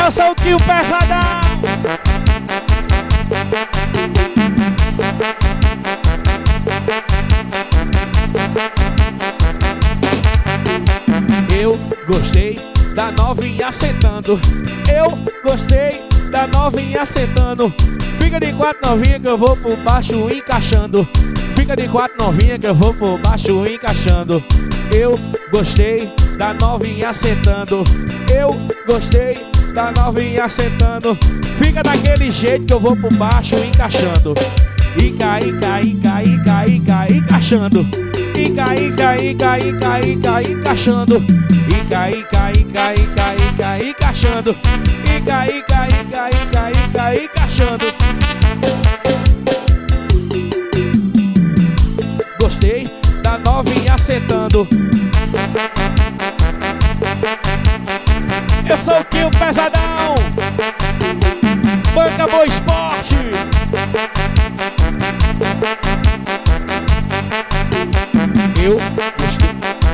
Eu sou o Tio Pesadão. Eu gostei da novinha sentando. Eu gostei da novinha sentando. Fica de quatro novinha que eu vou por baixo encaixando. Fica de quatro novinha que eu vou por baixo encaixando. Eu gostei da novinha sentando. Eu gostei da novinha sentando. Fica daquele jeito que eu vou por baixo encaixando. Ica, ica, ica, ica, ica, encaixando. Ica, ica, ica, ica, ica, encaixando. Ica, ica, ica, ica, ica, encaixando. Ica, ica, ica, ica, ica, encaixando. Gostei da novinha sentando. Eu sou o Tio Pesadão. Banca Boa Esporte. Eu gostei.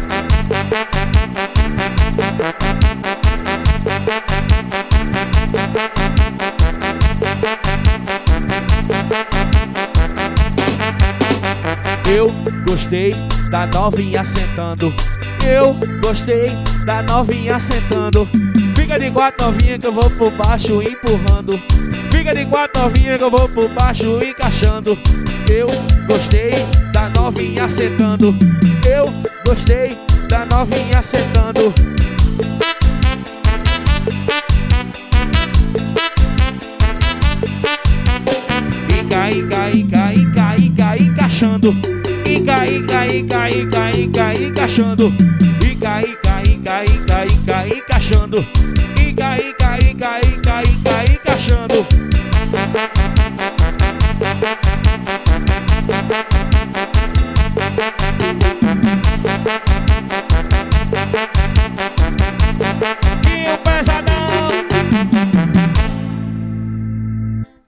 Eu gostei da novinha sentando. Eu gostei da novinha sentando. Fica de quatro novinha que eu vou por baixo empurrando. Fica de quatro novinha que eu vou por baixo encaixando. Eu gostei da novinha sentando. Eu gostei da novinha sentando. Ica, ica, ica, ica, ica, encaixando. Ica, ica, ica, ica, ica, encaixando. Ica, ica, ica, ica, ica, encaixando. Ica, ica, ica, ica, ica, encaixando.